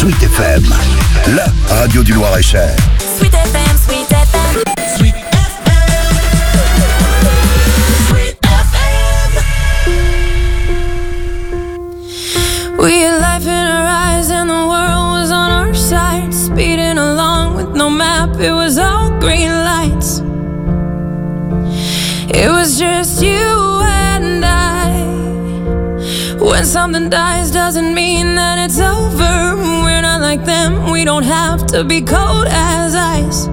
Sweet FM, la radio du Loir-et-Cher. Sweet FM, Sweet FM. Sweet FM. Sweet FM. We had life in our eyes and the world was on our side. Speeding along with no map, it was all green lights. It was just you and I. When something dies doesn't mean that it's over. We're not like them, we don't have to be cold as ice.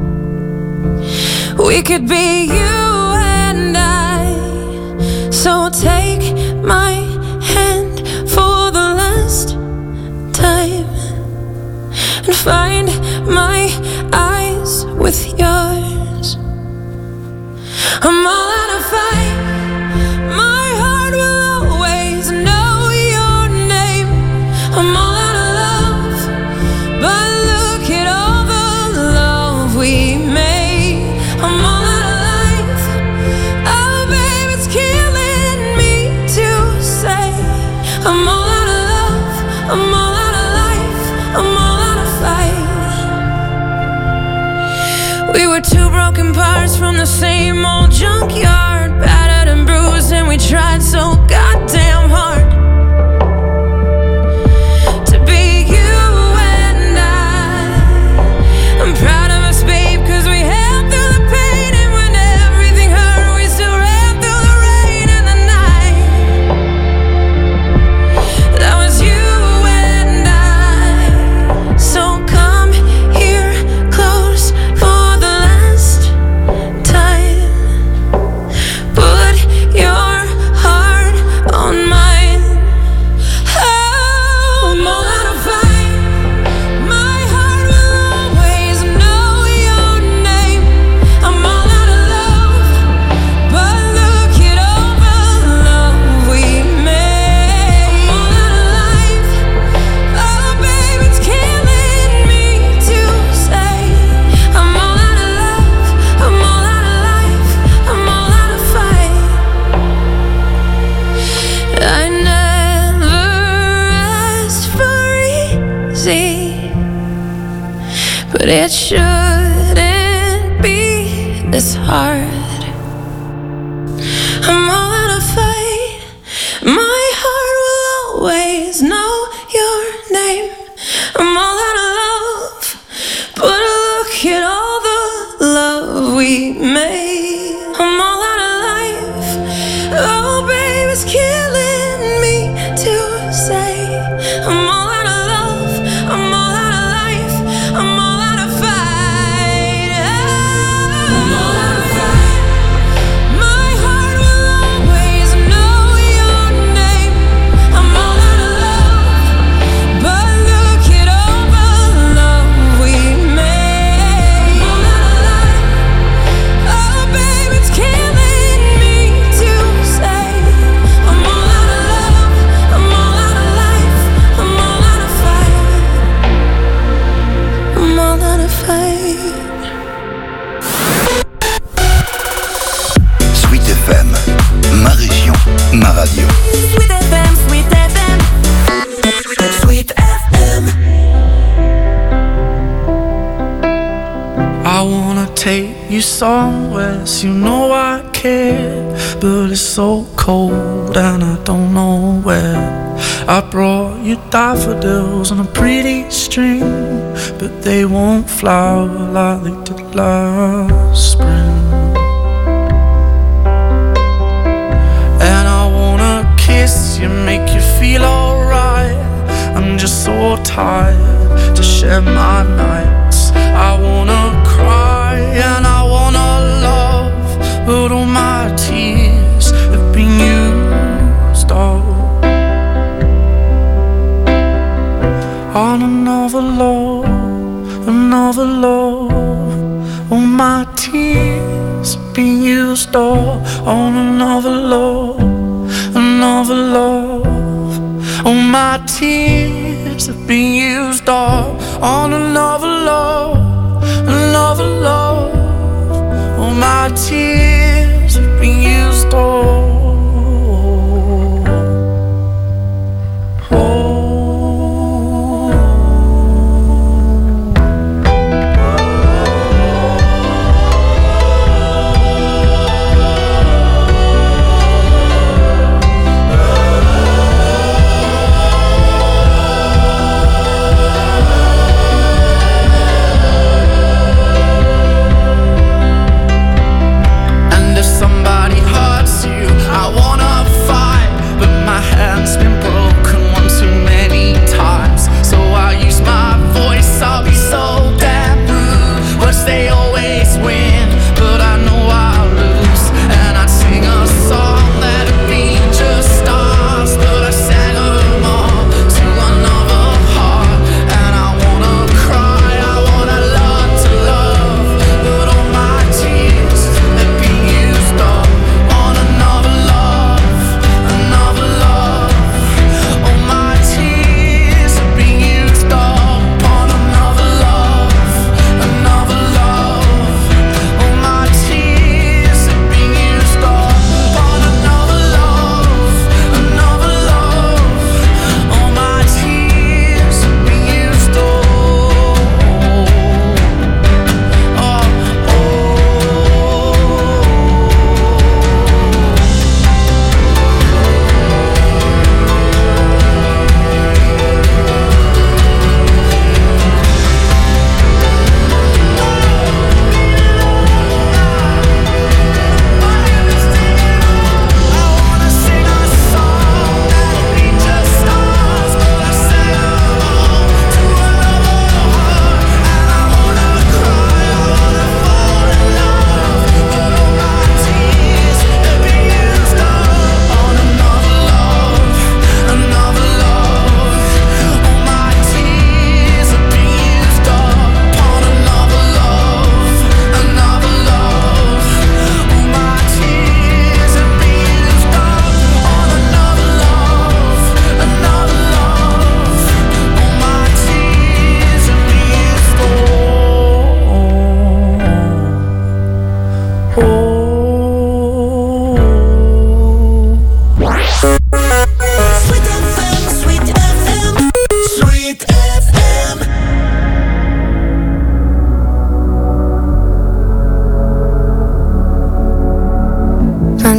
We could be you and I. So take my hand for the last time and find my eyes with yours. I'm all out of fight. My heart will always know your name. I'm all out of love, but look at all the love we made. I'm all out of life. Oh, babe, it's killing me to say. I'm all out of love. I'm all out of life. I'm all out of fight. We were two broken parts from the same old junkyard, battered and bruised, and we tried so goddamn hard to be you and I'm proud of us, babe, cause we held through the pain, and when everything hurt, we still ran through the rain and the night. That was you and I. So come here close for the last time. Put your heart on mine. Oh, I'm all out of fight. My heart will always know your name. I'm all out of love, but look at all the love we made. I'm all out of life. Oh, babe, it's killing me to say. I'm all out of love. I'm all out of life. I'm all out of fight. I never asked for easy, but it shouldn't be this hard. I'm all out of fight. My heart will always know your name. I'm all out of love, but look at all the love we made. I'm all out of life. Oh, babe, it's killing me to say. I'm all out of love. I'm all out of life. I'm all out of fight. I'm all out of fight. My heart will always know your name. I'm all out of love, but look at all the love we made. I'm all out of life. Oh, babe, it's killing me to say. I'm all out of love. I'm all out of life. I'm all out of fight. I'm all out of fight. Sweet FM, ma région, ma radio. Sweet FM, Sweet FM. Sweet FM. I wanna take you somewhere, so you know I care, but it's so cold and I don't know where. I brought you daffodils on a pretty string, but they won't flower like they did last spring. And I wanna kiss you, make you feel alright. I'm just so tired to share my nights. I wanna cry and I wanna love, but all my tears have been used up on another love, another love. All my tears have been used up on another love, another love. All my tears have been used up on another love, another love. All my tears have been used up. Oh.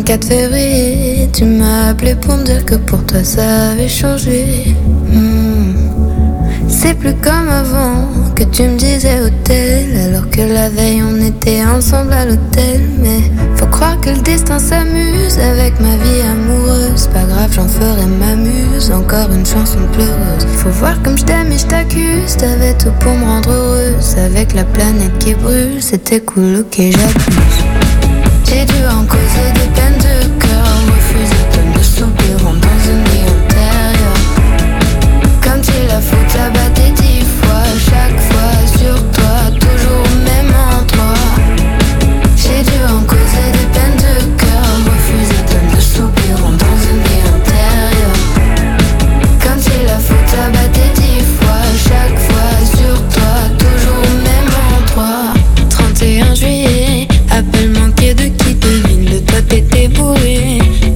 24 février, tu m'as appelé pour me dire que pour toi ça avait changé. C'est plus comme avant que tu me disais hôtel, alors que la veille on était ensemble à l'hôtel. Mais faut croire que le destin s'amuse avec ma vie amoureuse. Pas grave, j'en ferai ma muse, encore une chanson pleureuse. Faut voir comme je t'aime et je t'accuse, t'avais tout pour me rendre heureuse. Avec la planète qui brûle, c'était cool, ok j'abuse. J'ai dû en causer des peines de cœur, refuser tonnes de soupirants dans une vie antérieure. Comme si la faute abattait 10 fois, chaque fois sur toi, toujours au même endroit. J'ai dû en causer des peines de cœur, refuser tonnes de soupirants dans une vie antérieure. Comme si la faute abattait 10 fois, chaque fois sur toi, toujours au même endroit. 31 juillet, appel manqué de qui devine, de toi t'étais bourré.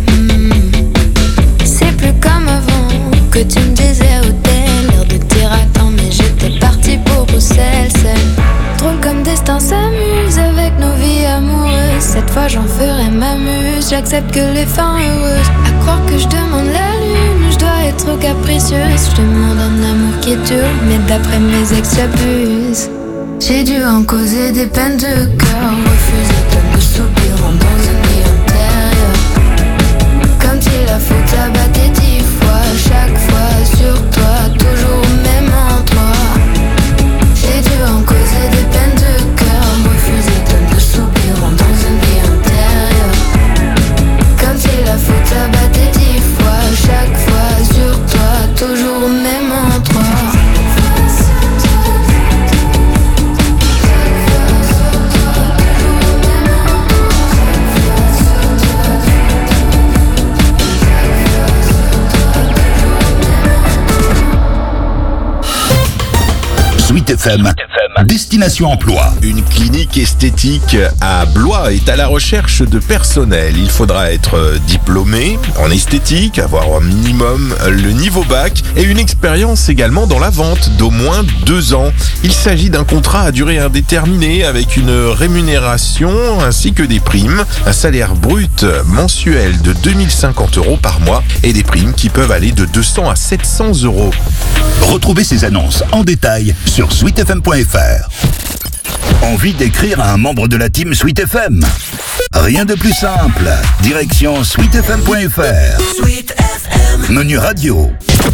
C'est plus comme avant que tu me disais hôtel, l'air de dire attends mais j'étais partie pour Bruxelles. C'est drôle comme destin s'amuse avec nos vies amoureuses. Cette fois j'en ferai ma muse, j'accepte que les fins heureuses. À croire que je demande la lune, je dois être capricieuse. Je demande un amour qui dure, mais d'après mes ex j'abuse. J'ai dû en causer des peines de cœur, refuser tonnes de soupirants dans une vie antérieure. Comme si la faute abattait 10 fois, chaque fois sur toi, toujours au même endroit. J'ai dû en causer des peines de cœur, refuser tonnes de soupirants dans une vie antérieure. Comme si la faute abattait 10 fois, chaque fois sur toi, toujours au même endroit. Sweet FM, Destination Emploi. Une clinique esthétique à Blois est à la recherche de personnel. Il faudra être diplômé en esthétique, avoir au minimum le niveau bac et une expérience également dans la vente d'au moins 2 ans. Il s'agit d'un contrat à durée indéterminée avec une rémunération ainsi que des primes, un salaire brut mensuel de 2050 € par mois et des primes qui peuvent aller de 200 à 700 €. Retrouvez ces annonces en détail sur sweetfm.fr. Envie d'écrire à un membre de la team Sweet FM? Rien de plus simple. Direction sweetfm.fr. Sweet FM. Menu radio.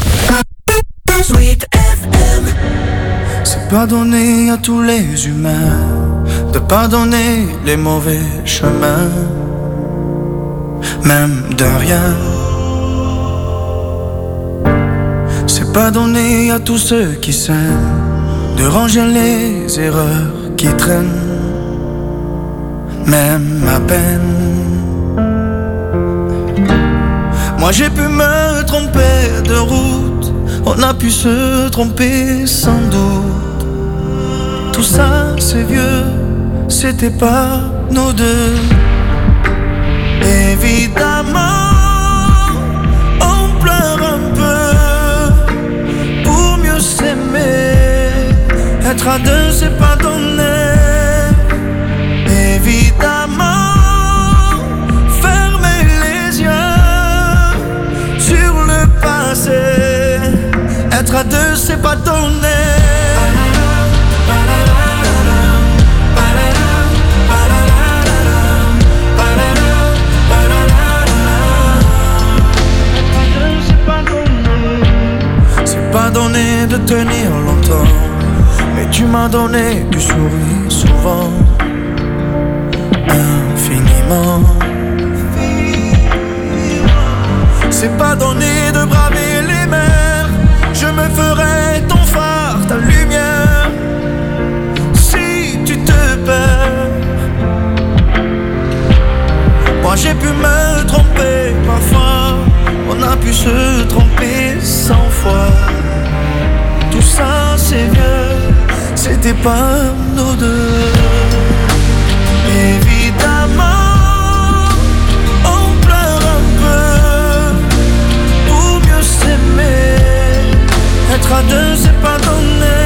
Sweet FM. C'est pas donné à tous les humains de pardonner les mauvais chemins, même de rien. C'est pas donné à tous ceux qui s'aiment de ranger les erreurs qui traînent, même à peine. Moi j'ai pu me tromper de route, on a pu se tromper sans doute. Tout ça c'est vieux, c'était pas nous deux. Évidemment on pleure un peu pour mieux s'aimer. Être à deux c'est pas donné. Évidemment fermer les yeux sur le passé. Être à deux c'est pas donné. C'est pas donné de tenir longtemps, mais tu m'as donné du sourire souvent, infiniment. C'est pas donné de braver les mers, je me ferai ton phare, ta lumière, si tu te perds. Moi j'ai pu me tromper parfois, on a pu se tromper 100 fois. Tout ça c'est vieux, c'était pas nous deux. Évidemment on pleure un peu pour mieux s'aimer. Être à deux c'est pas donné.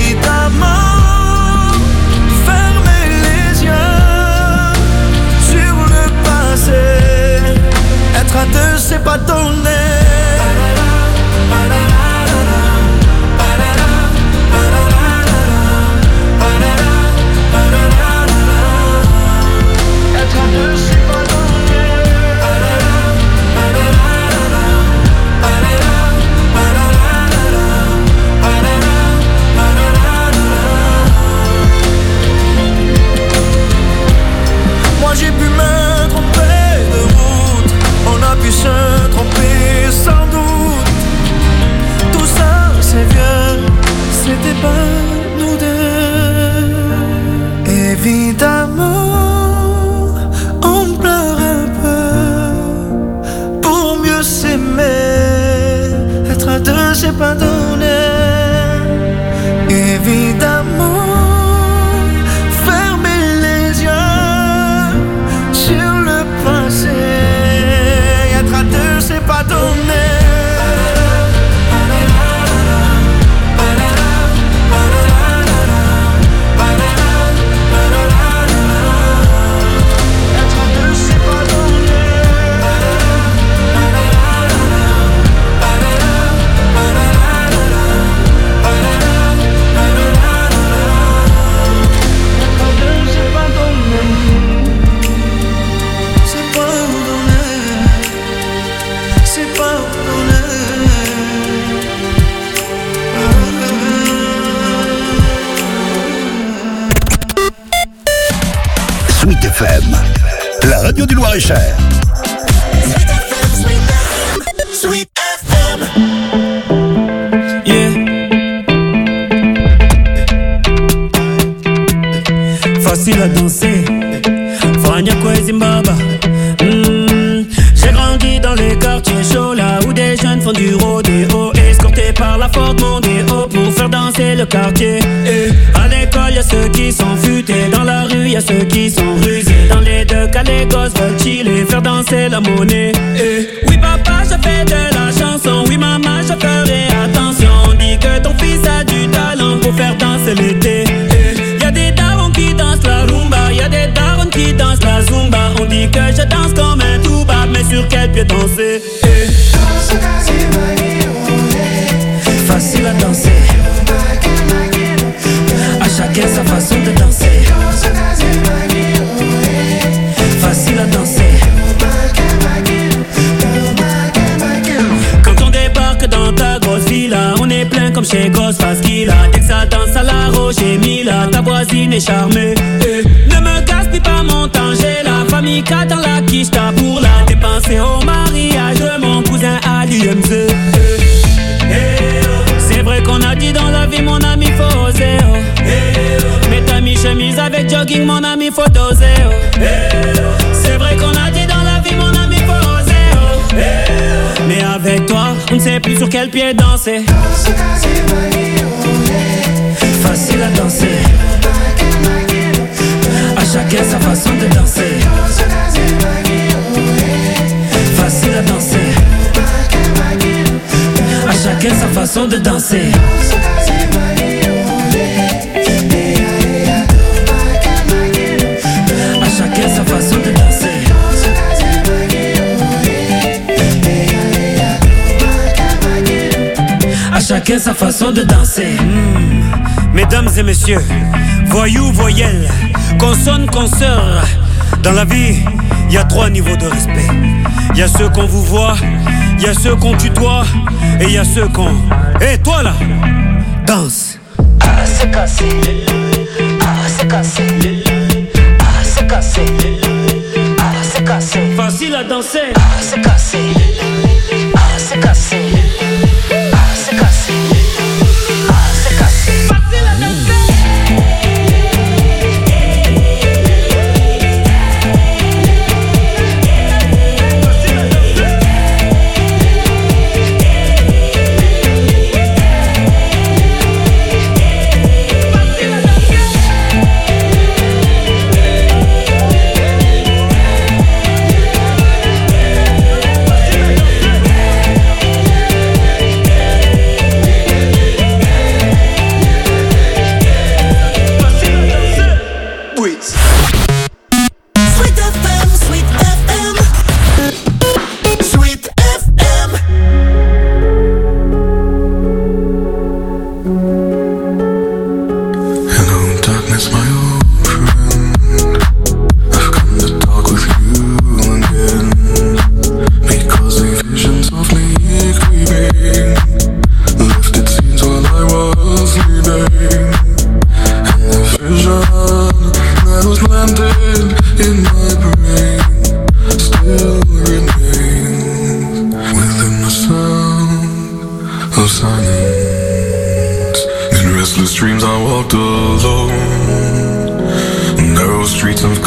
Évidemment fermer les yeux sur c'est pas donné. Moi j'ai pu me tromper de route, on a pu se tromper sans doute. Tout ça c'est vieux, c'était pas nous deux. Évidemment, on pleure un peu pour mieux s'aimer. Être à deux c'est pas donné. Évidemment, c'est pas donné. Sweet FM, la radio du Loir-et-Cher. Sweet FM. Yeah. Facile à danser. Fania Zimbabwe. J'ai grandi dans les quartiers chauds, là où des jeunes font du rodéo, escortés par la Ford Mondeo pour faire danser le quartier. À l'école, y'a ceux qui sont futés, dans la rue, y'a ceux qui sont rusés. Dans les deux cas, les gosses veulent chiller, faire danser la monnaie. Oui, papa, je fais de la chanson. Oui, maman, je ferai attention. On dit que ton fils a du talent pour faire danser l'été. Y'a des darons qui dansent la rumba, y'a des darons qui dansent la zumba. On dit que je danse comme un touba, mais sur quel pied danser? Facile à danser, à chacun sa façon de danser. Facile à danser. Quand on débarque dans ta grosse villa, on est plein comme chez Ghostface Killah. Dès que ça danse à la Roger Mila, ta voisine est charmée. Ne me gaspille pas mon temps, j'ai la famille qui dans la quicheta pour la dépenser au mariage de mon cousin à l'UMZ. C'est vrai qu'on a dit dans la vie, mon ami, faut oser. Mets ta mi-chemise avec jogging, mon ami, faut doser. C'est vrai qu'on a dit dans la vie, mon ami, faut oser. Mais avec toi, on ne sait plus sur quel pied danser. Facile à danser, à chacun sa façon de danser. Facile à danser, à chacun sa façon de danser. À chacun sa façon de danser. À chacun sa façon de danser. Mesdames et messieurs, voyous, voyelles, consonnes, consoeurs. Dans la vie, il y a 3 niveaux de respect. Il y a ceux qu'on vous voit, il y a ceux qu'on tutoie, et il y a ceux qu'on... Hé, toi là, danse. Ah, c'est cassé. Ah, c'est cassé. Ah, c'est cassé. Ah, c'est cassé. Facile à danser. Ah, c'est cassé. Ah, c'est cassé. Ah, c'est cassé. Ah, c'est cassé. Facile à danser.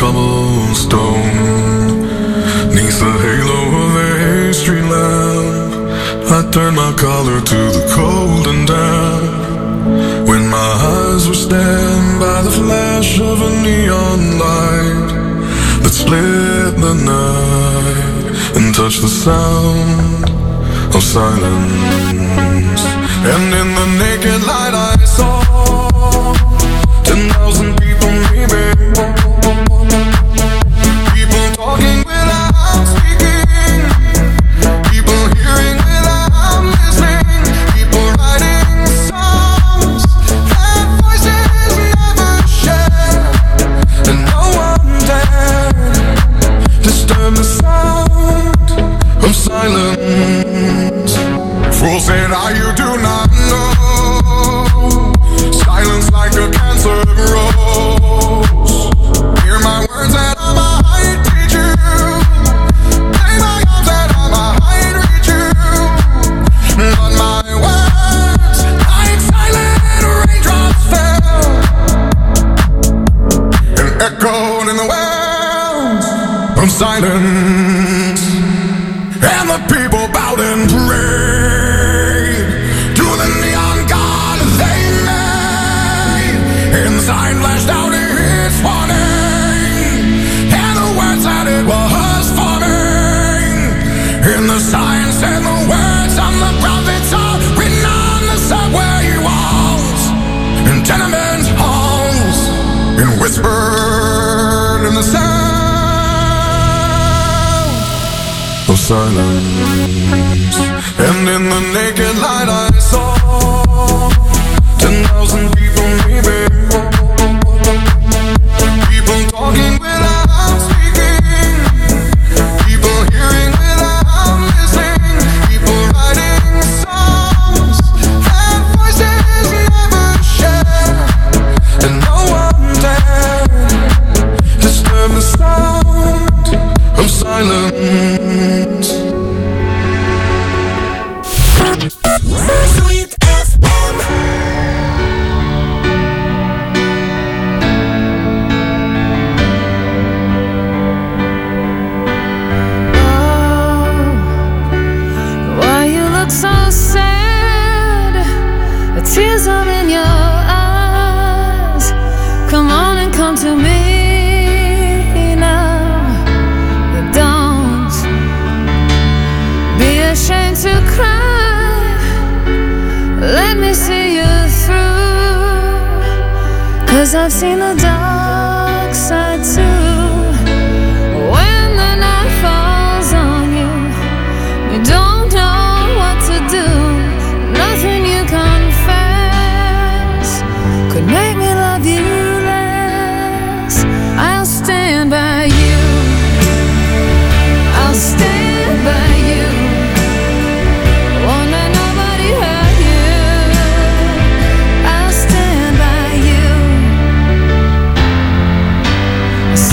cobblestone, neath the halo of a street lamp, I turned my collar to the cold and damp. When my eyes were stabbed by the flash of a neon light that split the night and touched the sound of silence. And in the naked light I saw 10,000 people maybe, people talking without speaking, people hearing without listening, people writing songs that voices never share, and no one dared disturb the sound of silence. Fools say now you do not know, silence like a cancer grows. Hear my words that I might teach you, play my arms that I might reach you, but my words like silent raindrops fell and echoed in the wells of silence. And the people bowed and prayed to the neon god they made, and the sign flashed out its warning, and the words that it was forming, and the sign said the words of the prophets are written on the subway walls and tenement halls, and whispered in the sound of silence. And in the naked light I saw 10,000 people maybe, people talking without speaking, people hearing without listening, people writing songs that voices never share, and no one dared disturb the sound of silence. Sweet FM. Why you look so sad? The tears are in your eyes. Come on and come to me now. Don't be ashamed to cry. Let me see you through, 'cause I've seen the dark side too. When the night falls on you, you don't know what to do. Nothing you confess could make me love you less. I'll stand by you, I'll stand by you. Won't let nobody hurt you. I'll stand by you.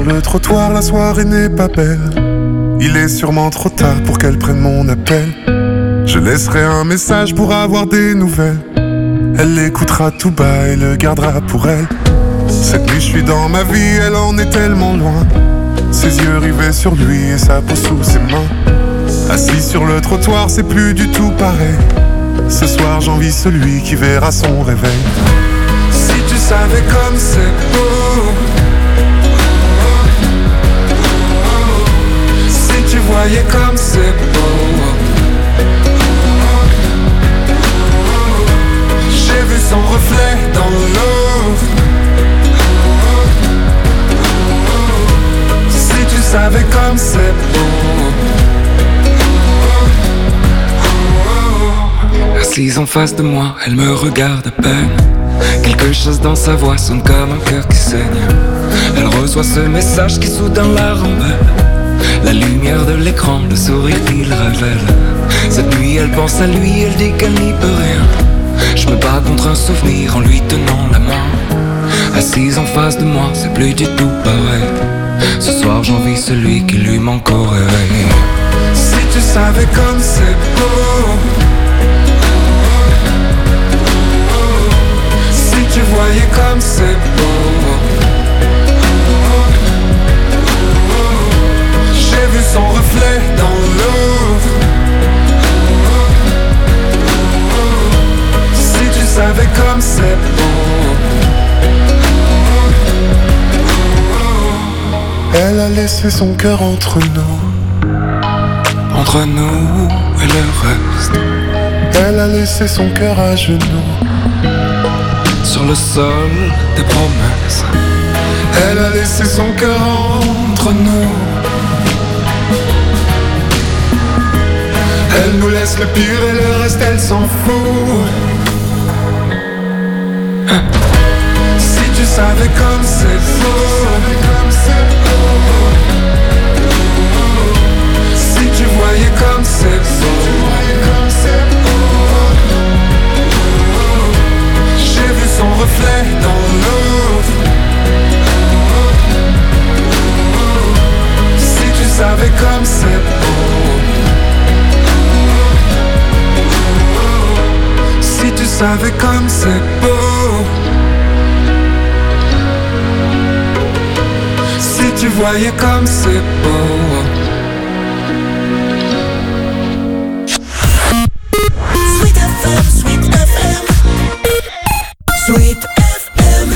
le trottoir, la soirée n'est pas belle. Il est sûrement trop tard pour qu'elle prenne mon appel. Je laisserai un message pour avoir des nouvelles. Elle l'écoutera tout bas et le gardera pour elle. Cette nuit je suis dans ma vie, elle en est tellement loin. Ses yeux rivés sur lui et sa peau sous ses mains. Assis sur le trottoir, c'est plus du tout pareil. Ce soir j'envie celui qui verra son réveil. Si tu savais comme c'est beau, si tu voyais comme c'est beau. J'ai vu son reflet dans l'eau. Si tu savais comme c'est beau. Assise en face de moi, elle me regarde à peine. Quelque chose dans sa voix sonne comme un cœur qui saigne. Elle reçoit ce message qui soudain la rembelle. La lumière de l'écran, le sourire qu'il révèle. Cette nuit elle pense à lui, elle dit qu'elle n'y peut rien. Je me bats contre un souvenir en lui tenant la main. Assise en face de moi, c'est plus du tout pareil. Ce soir j'envie celui qui lui manque au réveil. Si tu savais comme c'est beau. Si tu voyais comme c'est beau. J'ai vu son reflet dans l'eau. Si tu savais comme c'est beau. Elle a laissé son cœur entre nous. Entre nous et le reste. Elle a laissé son cœur à genoux. Sur le sol des promesses. Elle a laissé son cœur entre nous. Elle nous laisse le pire et le reste elle s'en fout. Si tu savais comme c'est faux. Si tu voyais comme c'est beau. J'ai vu son reflet dans l'eau. Si tu savais comme c'est beau. Si tu savais comme c'est beau. Si tu voyais comme c'est beau. Sweet FM, Sweet FM, Sweet FM.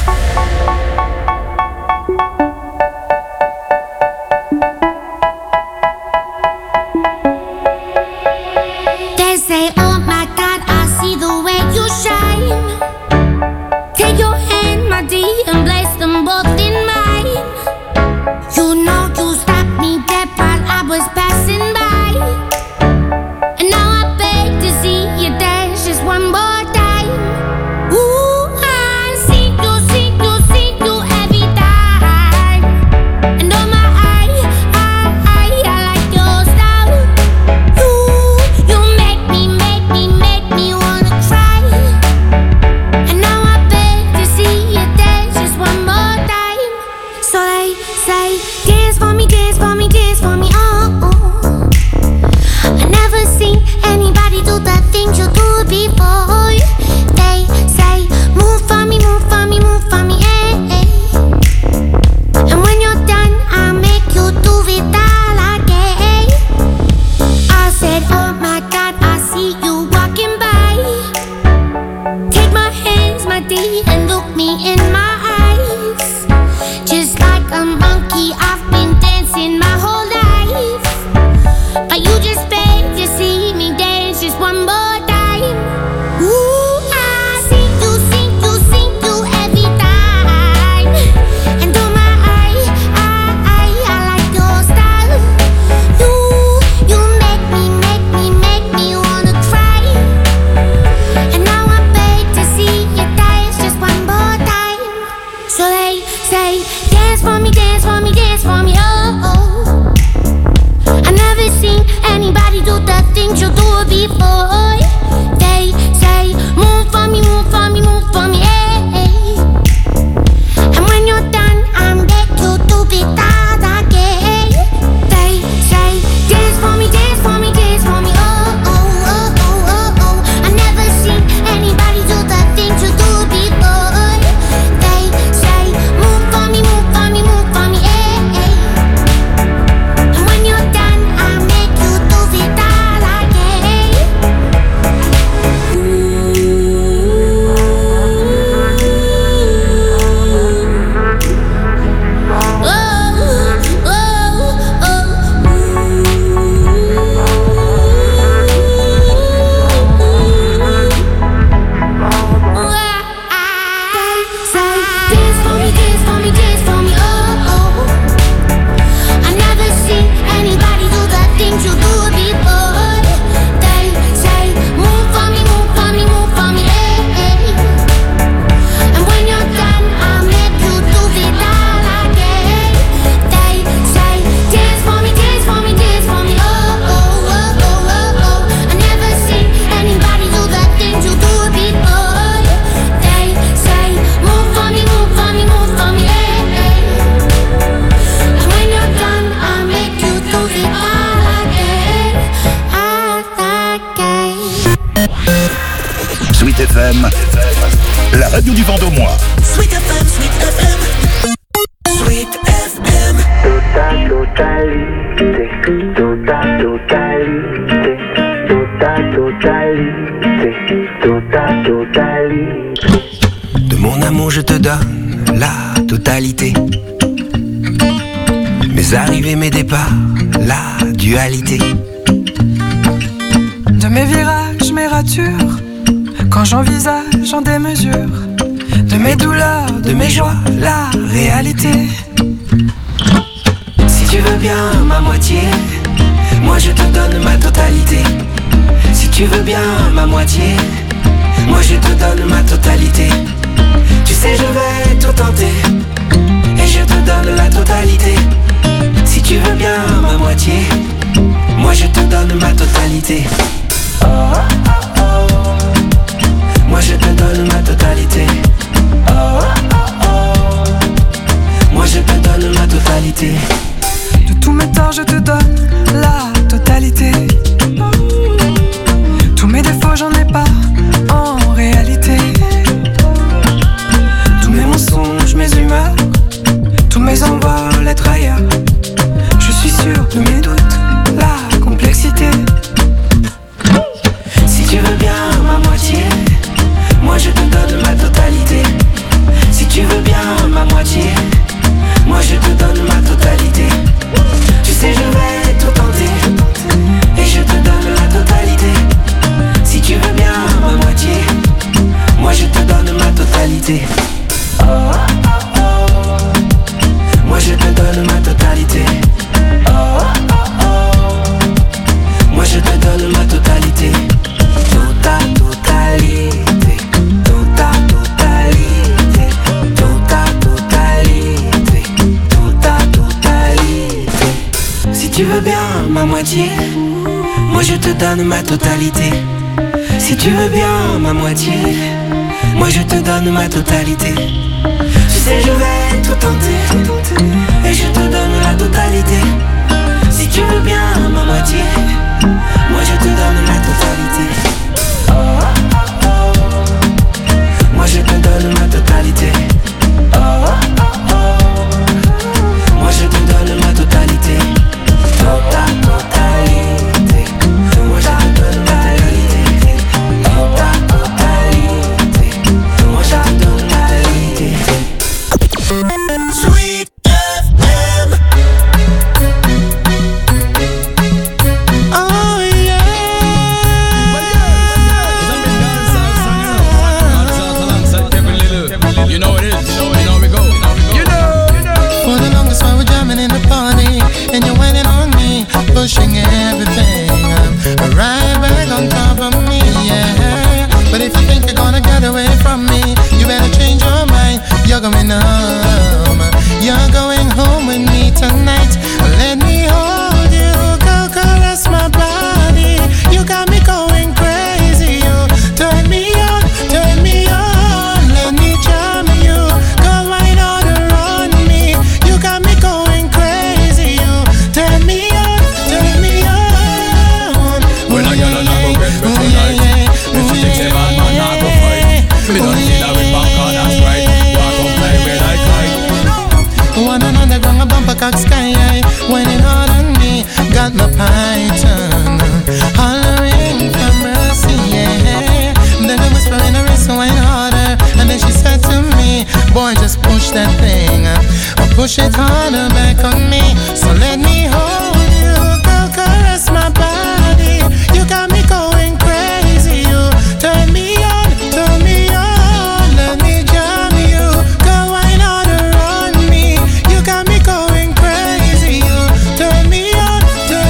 They say, oh my God, I see the way you shine. Take your hand, my dear, and place them both in mine. You know you stopped me dead while I was passing by. And now I beg to see you dance just one more time. Ooh, I see you, see you, see you every time. And oh my, I like your style. You make me wanna cry. And now I beg to see you dance just one more time. So they say, dance for me, dance for me, dance for me, oh. I never seen anybody do the things you do before. They say, move for me, move for me, move for me, eh, eh. And when you're done, I'll make you do it all again. I said, oh my God, I see you walking by. Take my hands, my dear, and look me in my eyes. Just like a monkey, I've been dancing my whole life. But you just beg to see me dance just one more time. Ooh, I see you, see you, see you every time. And oh my, I like your style. You make me wanna cry. And now I beg to see you dance just one more time. So they say, dance for me, dance for me, dance for me, oh. I never seen anybody do the things you do before. They say, move for me, move for me, move for me, eh, eh. And when you're done, I'm back to do it all la radio du Vendômois. Sweet FM, Sweet FM. Sweet FM. Totalité. De mon amour je te donne la totalité. Mes arrivées, mes départs, la dualité. De mes virages, mes ratures, quand j'envisage en démesure. De mes douleurs, de mes joies, la réalité. Si tu veux bien ma moitié, moi je te donne ma totalité. Si tu veux bien ma moitié, moi je te donne ma totalité. Tu sais je vais tout tenter, et je te donne la totalité. Si tu veux bien ma moitié, moi je te donne ma totalité. Oh, oh, oh. Moi je te donne ma totalité. Oh, oh, oh. Moi je te donne ma totalité. De tous mes torts je te donne la totalité. Tous mes défauts j'en ai pas en réalité. Tous mes mensonges, mes humeurs, tous mes envols, les trahir. Je suis sûr de mes doutes, la complexité. Si tu veux bien ma moitié, moi je te donne ma totalité. Si tu veux bien ma moitié, moi je te donne ma totalité. Tu sais je vais tout tenter, et je te donne la totalité. Si tu veux bien ma moitié, moi je te donne ma totalité. Oh, oh, oh. Moi je te donne ma totalité. Oh, oh, oh. Moi je te donne ma totalité. Tota totalité. Tota totalité. Tota totalité. Tota totalité. Si tu veux bien ma moitié, moi je te donne ma totalité. Si tu veux bien ma moitié, moi je te donne ma totalité. Tu sais je vais tout tenter, et je te donne la totalité. Si tu veux bien ma moitié, moi je te donne la totalité. Oh, oh, oh. Moi je te donne ma totalité. Oh, oh, oh. Moi je te donne ma totalité. Tota totalité. Moi je te donne ma totalité. Tota totalité. Moi je te donne ma totalité. Sweet FM. Oh yeah. You know it is. You know we go. You know. For the longest while we're jamming in the party, and you're whining on me, pushing everything. Right back on top of me, yeah. But if you think you're gonna get away from me, you better change your mind. You're going home. You're going home with me tonight. Let me hold you, go caress my body. You got me going crazy. You turn me on, turn me on. Let me charm you, go right on around me. You got me going crazy. You turn me on, turn me on. When I get on, I go get me tonight. If she takes a man, I go fight. Me don't need that with back on, that's right. Walk on, play with I kite. One on the ground, a bumper cock sky high, whining all on me. Got my python hollering for mercy, yeah. Then I whisper in her ear, so wine harder. And then she said to me, boy, just push that thing, or push it harder back on me. So let me hold you, go caress my body. You got me going crazy. You turn me on, turn me on. Let me jam you, go wine all around me. You got me going crazy. You turn me on,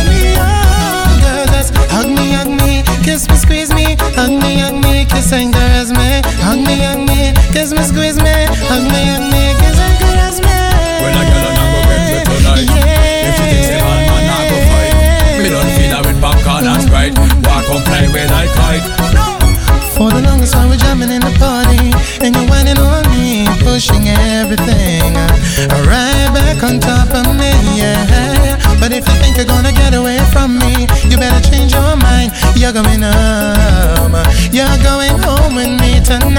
girl. Just hug me, kiss me, squeeze me. Hug me, kiss and caress me. Hug me, kiss me, squeeze me. Hug me, kiss and caress me. When I get on, I go get me tonight. If she takes a man, I go fight. Me don't feel that with popcorn and Sprite. Walk on, play with I kite. For the longest while we're jamming in the party, and you're whining on me, pushing everything right back on top of me, yeah. But if you think you're gonna get away from me, you better change your mind. You're going home with me tonight.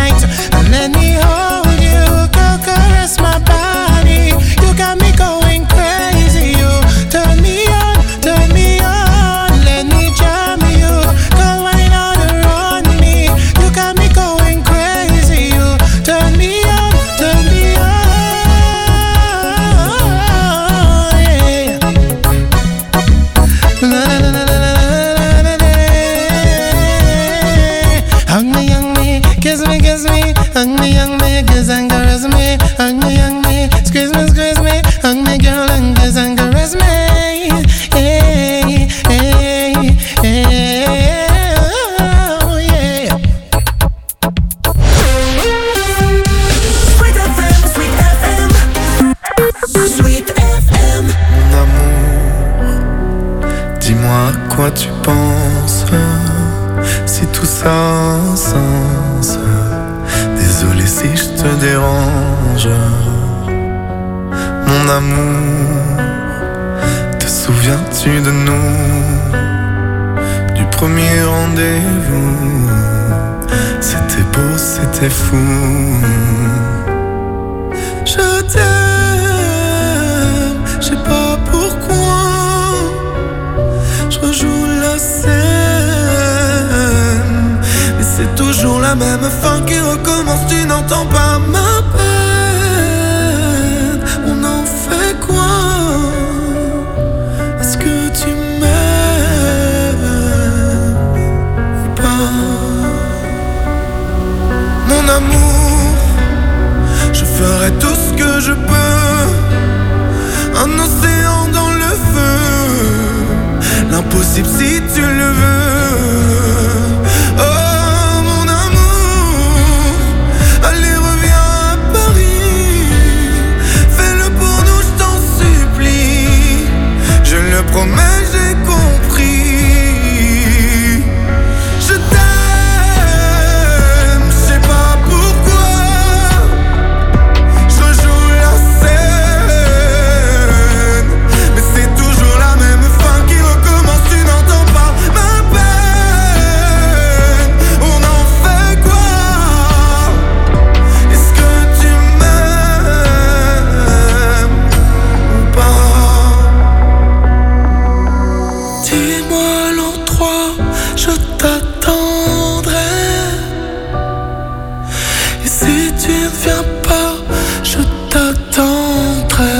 quoi tu penses? Si tout ça a un sens. Désolé si je te dérange. Mon amour, te souviens-tu de nous? Du premier rendez-vous. C'était beau, c'était fou. Je t'aime, je sais pas pourquoi. Je rejoue la scène, mais c'est toujours la même fin qui recommence. Tu n'entends pas ma peine. On en fait quoi? Est-ce que tu m'aimes ou pas? Mon amour, je ferai tout ce que je peux. Un océan dans le feu. L'impossible si tu le veux. Oh mon amour, allez reviens à Paris. Fais-le pour nous, je t'en supplie. Je le promets, j'ai compris. Je t'aime, je sais pas pourquoi. Je rejoue la scène, mais c'est toujours la même fin qui recommence. Tu n'entends pas ma peine. On en fait quoi? Est-ce que tu m'aimes ou pas? Dis-moi l'endroit, je t'attendrai. Et si tu ne viens pas, je t'attendrai.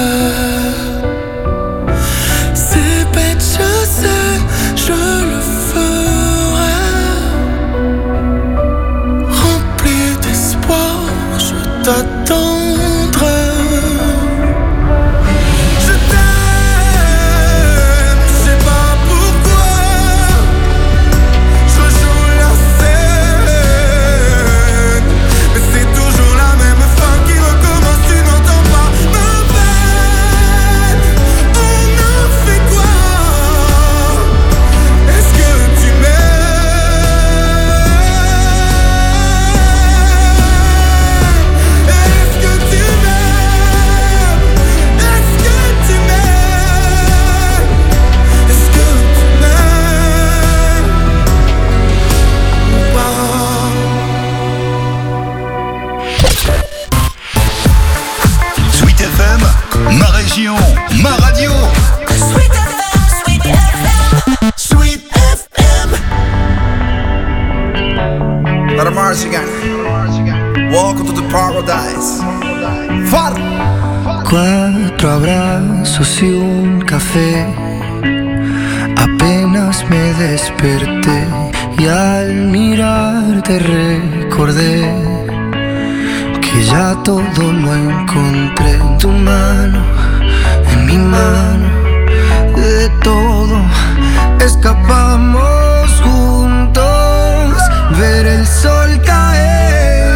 C'est bête, je sais, je le ferai. Rempli d'espoir, je t'attendrai. Je t'aime, je sais pas pourquoi. Je rejoue la scène, mais c'est toujours la même fin qui recommence. Tu n'entends pas ma peine. On en fait quoi? Est-ce que tu m'aimes? Est-ce que tu m'aimes? Est-ce que tu m'aimes? Est-ce que tu m'aimes ou pas? Sweet FM, ma région, ma radio. Sweet FM, Sweet FM. Sweet FM. Let the march again. Welcome to the paradise. Far. 4 abrazos y un café. Apenas me desperté y al mirarte recordé que ya todo lo encontré en tu mano, en mi mano. De todo escapamos juntos, ver el sol caer.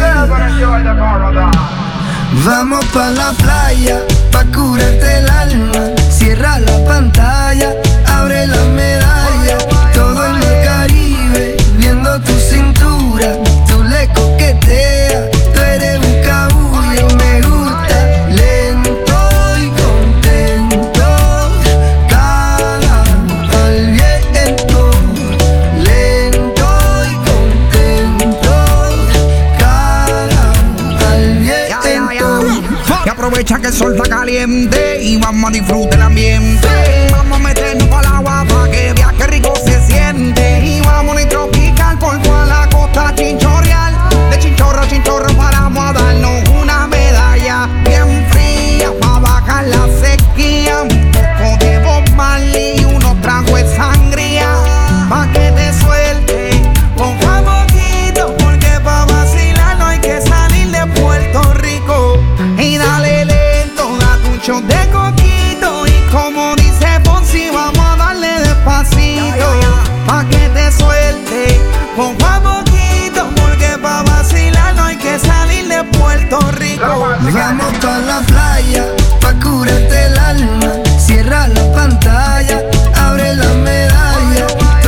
Vamos pa' la playa, pa' curarte el alma. Cierra la pantalla, abre la medalla. Todo en el Caribe, viendo tu cintura. Tú le coqueteas, tú eres un cabullo. Me gusta lento y contento. Caga al viento, lento y contento. Caga al viento. Y aprovecha que el sol está caliente y vamos a disfrutar el ambiente. Vamos a meternos para el agua para que viaje rico se siente. Y vamos a tropical por toda la costa chinchorreal. De chinchorro a chinchorro paramos a darnos una medalla bien fría para bajar la sequía. Un poco de Bob Marley y unos tragos de sangría pa' que te suelte. Ponga poquito porque pa' vacilar no hay que salir de Puerto Rico. Y dale lento, date un shot de coquito. Y como dice Fonsi, vamos a darle despacito pa' que te suelte. Poco a poquito, porque pa' vacilar no hay que salir de Puerto Rico. Vamos pa' la playa, pa' curarte el alma. Cierra la pantalla, abre la medalla.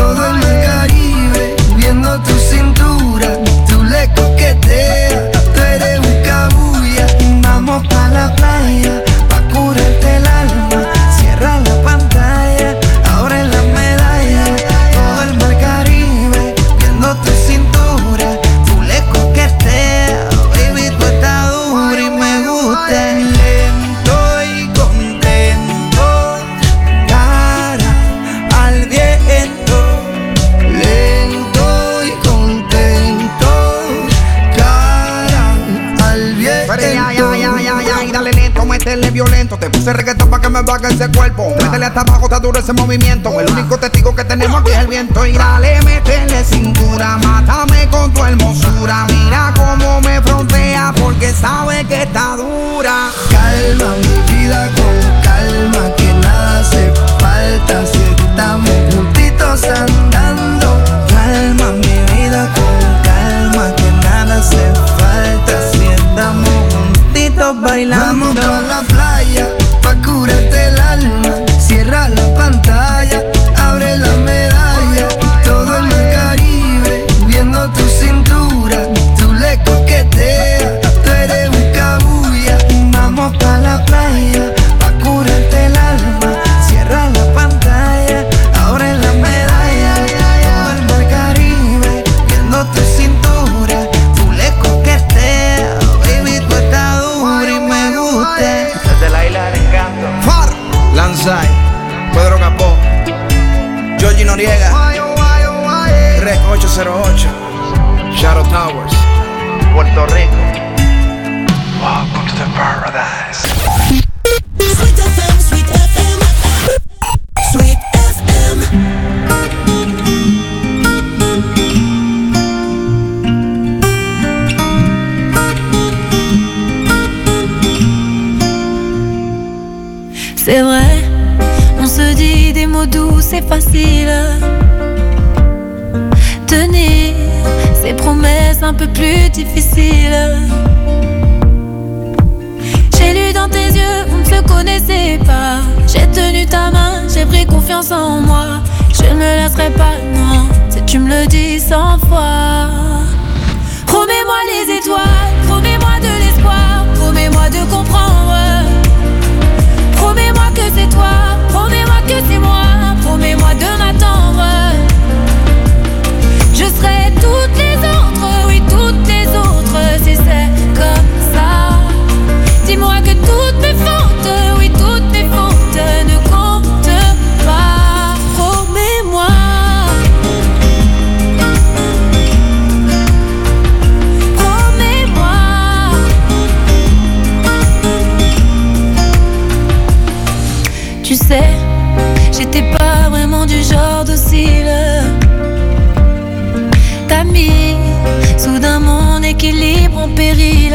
métele violento. Te puse reggaetón pa' que me baje ese cuerpo. Métele hasta abajo, está duro ese movimiento. El único testigo que tenemos aquí es el viento. Y dale, métele cintura, mátame con tu hermosura. Mira cómo me frontea porque sabe que está dura. Calma mi vida con calma, que nada hace falta si estamos juntitos andando. Calma mi vida con calma, que nada hace falta si andamos juntitos bailando. Vamos pa' la playa, pa' curarte el alma. Cierra la pantalla, abre la medalla. Todo el Caribe, viendo tu cintura. Tú le coqueteas, tú eres un cabuya. Vamos pa' la playa, pa' curarte el alma. Cierra la pantalla, abre la medalla. Todo el mar Caribe, viendo tu cintura. Tú le coqueteas, baby, tú estás dura y me gusta. Desde la isla del encanto. Far, Lanzai, Pedro Capó, Georgie Noriega, Rec 808, Shadow Towers, Puerto Rico. Welcome to the paradise. Sweet FM, Sweet FM, Sweet FM. C'est vrai, on se dit des mots doux, c'est facile. Tenir ses promesses un peu plus difficiles. J'ai lu dans tes yeux, on ne se connaissait pas. J'ai tenu ta main, j'ai pris confiance en moi. Je ne me laisserai pas, non, si tu me le dis 100 fois. Promets-moi les étoiles, promets-moi de l'espoir, promets-moi de comprendre. Promets-moi que c'est toi, promets-moi que c'est moi, promets-moi de m'attendre. Je serai toutes les autres, oui toutes les autres, si c'est comme ça. Dis-moi que toutes mes fautes, oui toutes mes fautes ne comptent pas. Promets-moi. Promets-moi. Tu sais, j'étais pas vraiment du genre docile. T'as mis soudain mon équilibre en péril.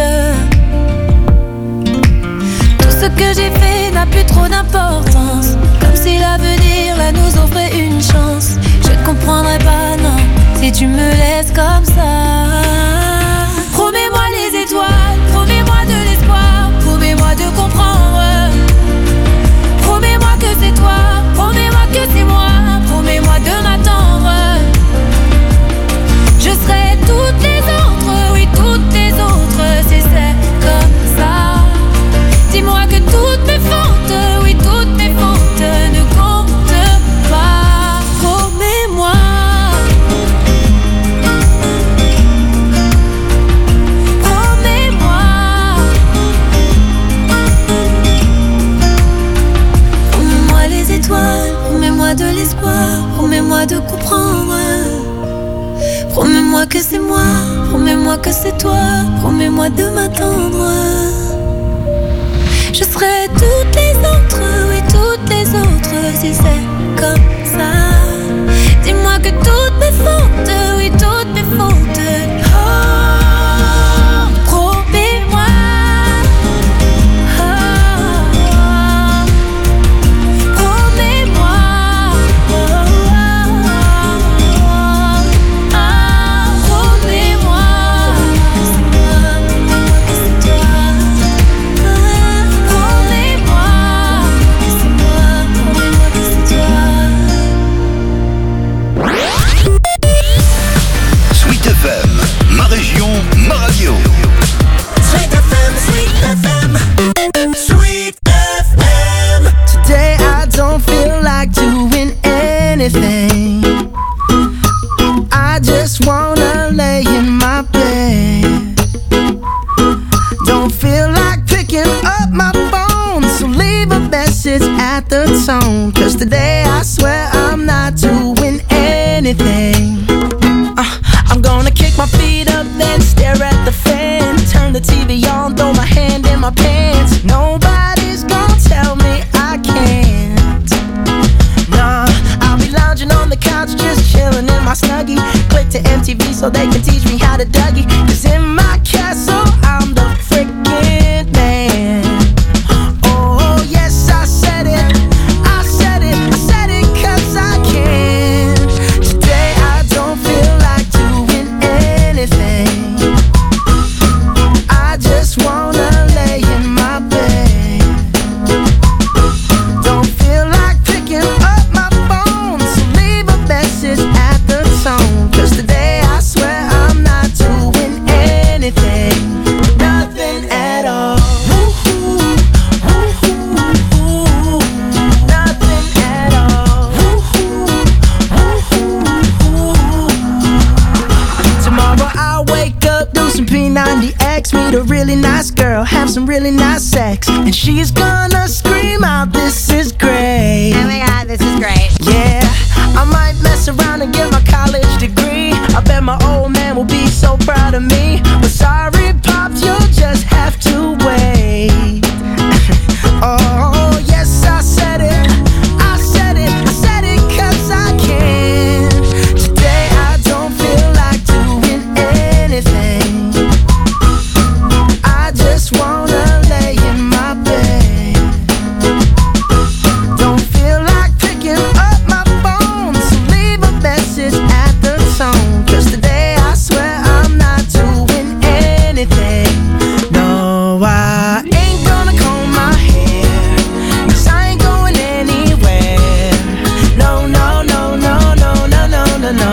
Tout ce que j'ai fait n'a plus trop d'importance. Comme si l'avenir là nous offrait une chance. Je ne comprendrai pas, non, si tu me laisses comme ça. Promets-moi les étoiles, promets-moi de l'espoir, promets-moi de comprendre. Promets-moi que c'est toi, promets-moi que c'est moi, promets-moi de m'attendre. Je serai toutes les autres, oui toutes les autres, si c'est comme ça. Dis-moi que toutes mes fautes, oui toutes mes fautes ne comptent pas. Promets-moi. Promets-moi. Promets-moi les étoiles, promets-moi de l'espoir, promets-moi de comprendre. Promets-moi que c'est moi, promets-moi que c'est toi, promets-moi de m'attendre. Je serai toutes les autres, oui toutes les autres, si c'est comme ça. Dis-moi que toutes mes fautes, oui toutes mes fautes. Oh, promets-moi. Oh, promets-moi. Ma région, ma radio. Sweet FM, Sweet FM, Sweet FM. Today I don't feel like doing anything. I just wanna lay in my bed. Don't feel like picking up my phone, so leave a message at the tone. 'Cause today I swear I'm not doing anything. I'm gonna kick my feet up, then stare at the fan. Turn the TV on, throw my hand in my pants. Nobody so they can teach me how to Dougie. 'Cause in my castle, I'm the freaking man. Oh, yes, I said it. I said it. I said it 'cause I can. Today I don't feel like doing anything. I just wanna lay in my bed. Don't feel like picking up my phone, so leave a message at the tone. 'Cause today I swear I'm not doing anything. Nothing at all. Nothing at all. Tomorrow I'll wake up, do some P90X, meet a really nice girl, have some really nice sex, and she's gonna scream out, "This is great." Oh my god, this is great. Yeah, I might mess around and get my college degree. I bet my old man will be so proud of me. But sorry, Pops, you'll just have to wait. Oh, yes, I said it. I said it. I said it 'cause I can. Today I don't feel like doing anything. I just wanna lay in my bed. Don't feel like picking up my phone, so leave a message at the tone. 'Cause today I swear I'm not doing anything. No, I ain't gonna comb my hair, 'cause I ain't going anywhere. No, no, no, no, no, no, no, no, no.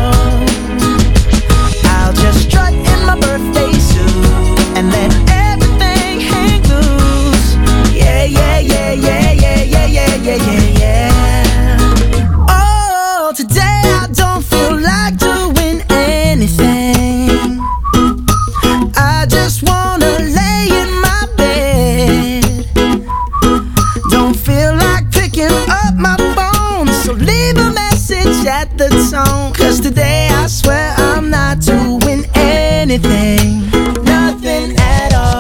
I'll just strut in my birthday suit and let everything hang loose. Yeah, yeah, yeah, yeah, yeah, yeah, yeah, yeah, yeah, yeah. Oh, today I don't feel like doing anything. I just wanna lay in my bed. Don't feel like picking up my phone, so leave a message at the tone. 'Cause today I swear I'm not doing anything. Nothing at all.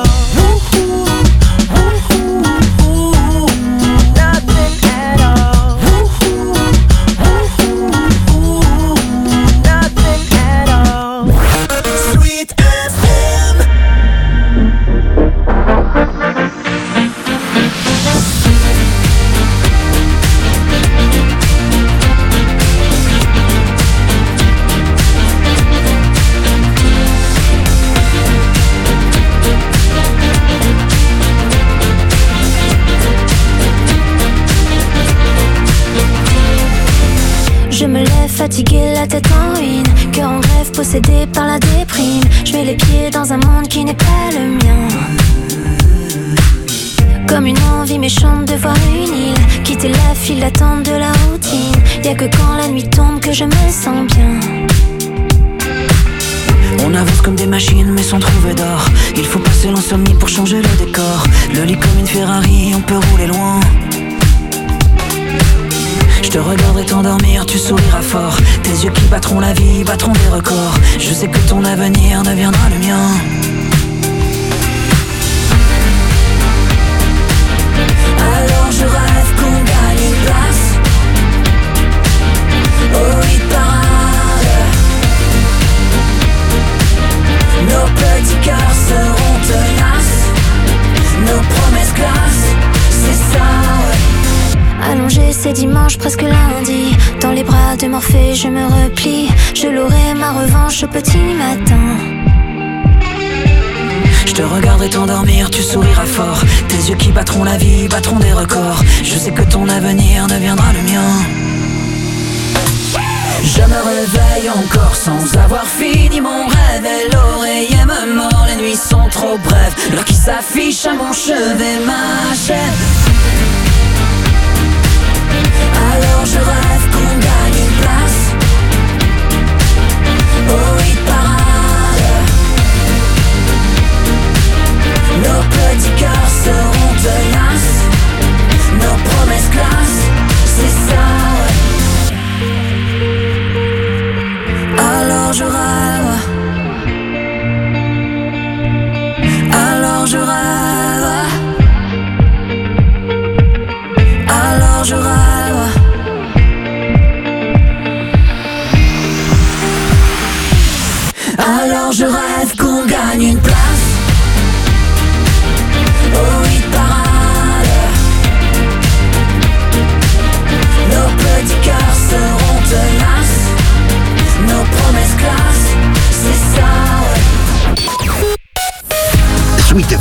Nothing at all. Nothing at all. Sweet FM. Je me lève fatiguée, la tête en ruine, cœur en grève, possédé par la déprime. Je mets les pieds dans un monde qui n'est pas le mien. Comme une envie méchante de voir une île, quitter la file d'attente de la routine. Y'a que quand la nuit tombe que je me sens bien. On avance comme des machines mais sans trouver d'or. Il faut passer l'insomnie pour changer le décor. Le lit comme une Ferrari, on peut rouler loin. Je te regarderai t'endormir, tu souriras fort. Tes yeux qui battront la vie, battront des records. Je sais que ton avenir deviendra le mien. Alors je rêve qu'on gagne une place au hit parade. Nos petits cœurs seront tenaces, nos promesses classent, c'est ça, ouais. Allongé, c'est dimanche, presque lundi. Dans les bras de Morphée, je me replie. Je l'aurai ma revanche au petit matin. Je te regarderai t'endormir, tu souriras fort. Tes yeux qui battront la vie, battront des records. Je sais que ton avenir deviendra le mien. Je me réveille encore sans avoir fini mon rêve. Et l'oreiller me mord, les nuits sont trop brèves. L'heure qui s'affiche à mon chevet m'achève. Alors je rêve qu'on gagne une place au hit parade. Nos petits cœurs seront tenaces, nos promesses classent, c'est ça, ouais. Alors je rêve. Alors je rêve.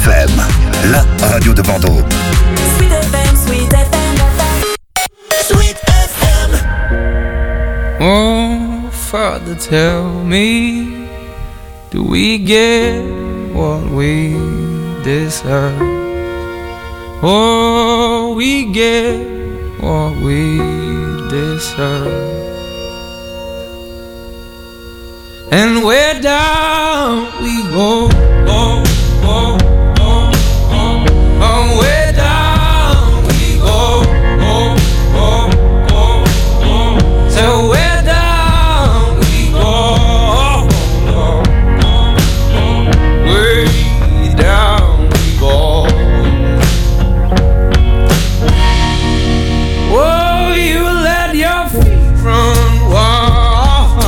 FM, la radio de Bordeaux. Sweet FM, Sweet FM, Sweet FM. Oh, Father, tell me, do we get what we deserve? Oh, we get what we deserve. And where down we go, oh, oh, oh, oh, oh, where down we go, oh, oh, oh, oh, so where down we go, oh, oh, oh, oh, way down we go. Oh, you let your feet run wild.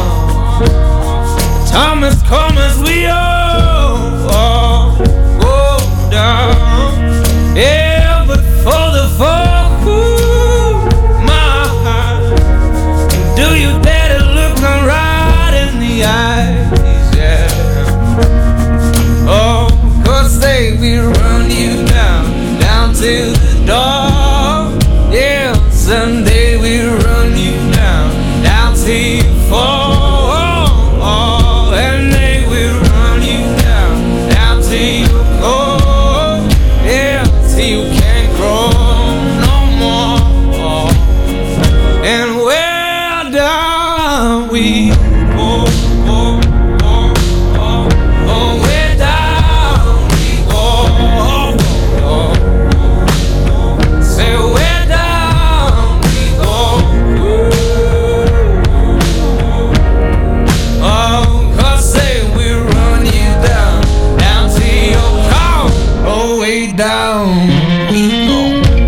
Time has come as we all go down. Yeah, but for the fall, my heart, do you dare to look them right in the eyes? Yeah. Oh, 'cause they will run you down to the door. Yeah, someday we'll run you down till you fall. And they will run you down till you go. Yeah, till you can't grow no more. And where down we go, oh, oh, oh, oh, where down we go, oh, oh, oh. Say where down we go. Oh, 'cause they will run you down till your car, oh, way down we go.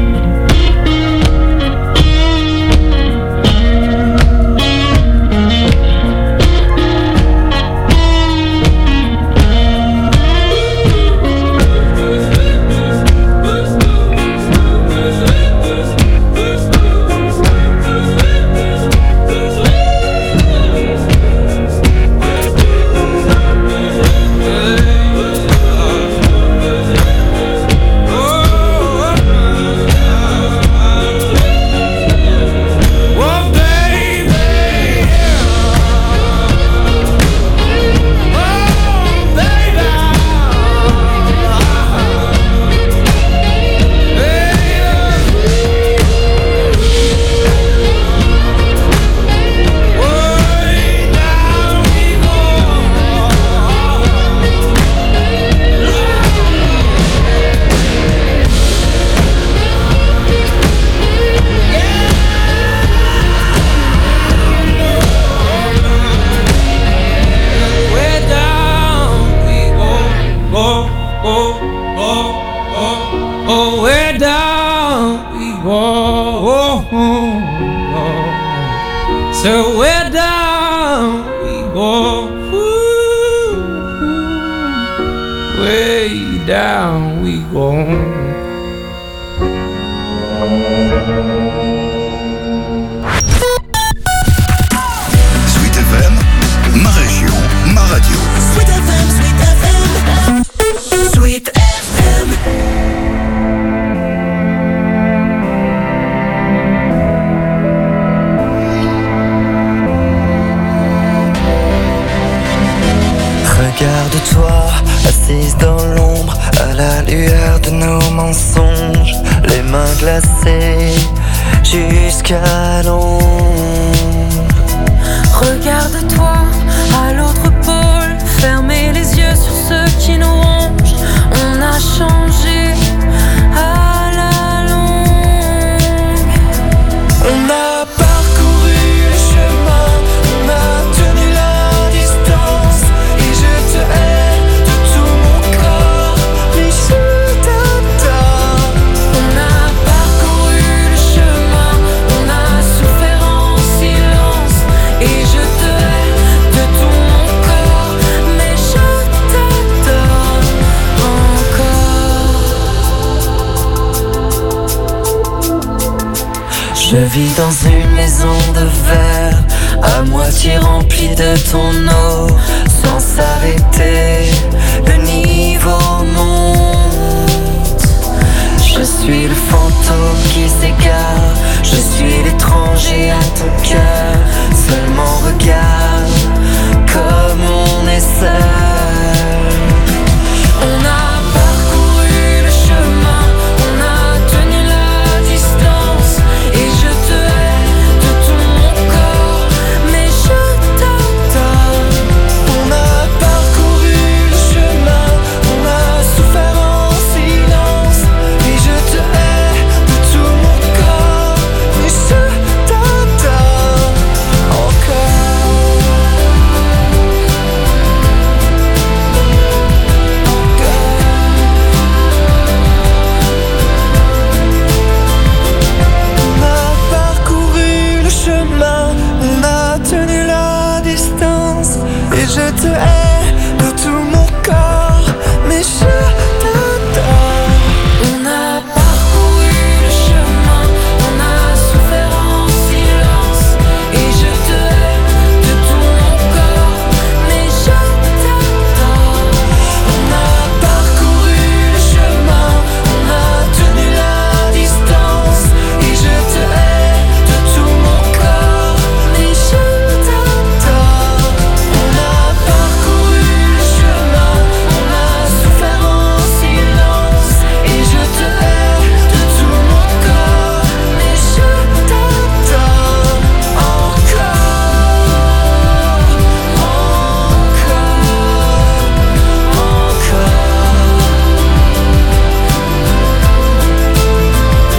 Oh, where down we go, oh, oh, oh. So where down we go, ooh, way down we go. Sweet FM, ma région, ma radio. Sweet FM, Sweet FM, Sweet FM. Regarde-toi, assise dans l'ombre, à la lueur de nos mensonges, les mains glacées jusqu'à l'ombre. Regarde-toi à l'autre pôle, fermez les yeux sur ceux qui nous rongent. On a changé à la longue. On a parcouru le chemin, on a tenu la distance, et je te hais de tout mon corps, mais je t'adore. On a parcouru le chemin, on a souffert en silence, et je te hais de tout mon corps, mais je t'adore encore. Je vis dans une maison de verre, à moitié remplie de ton eau, sans s'arrêter, le niveau monte. Je suis le fantôme qui s'égare. Je suis l'étranger à ton cœur. Seul mon regard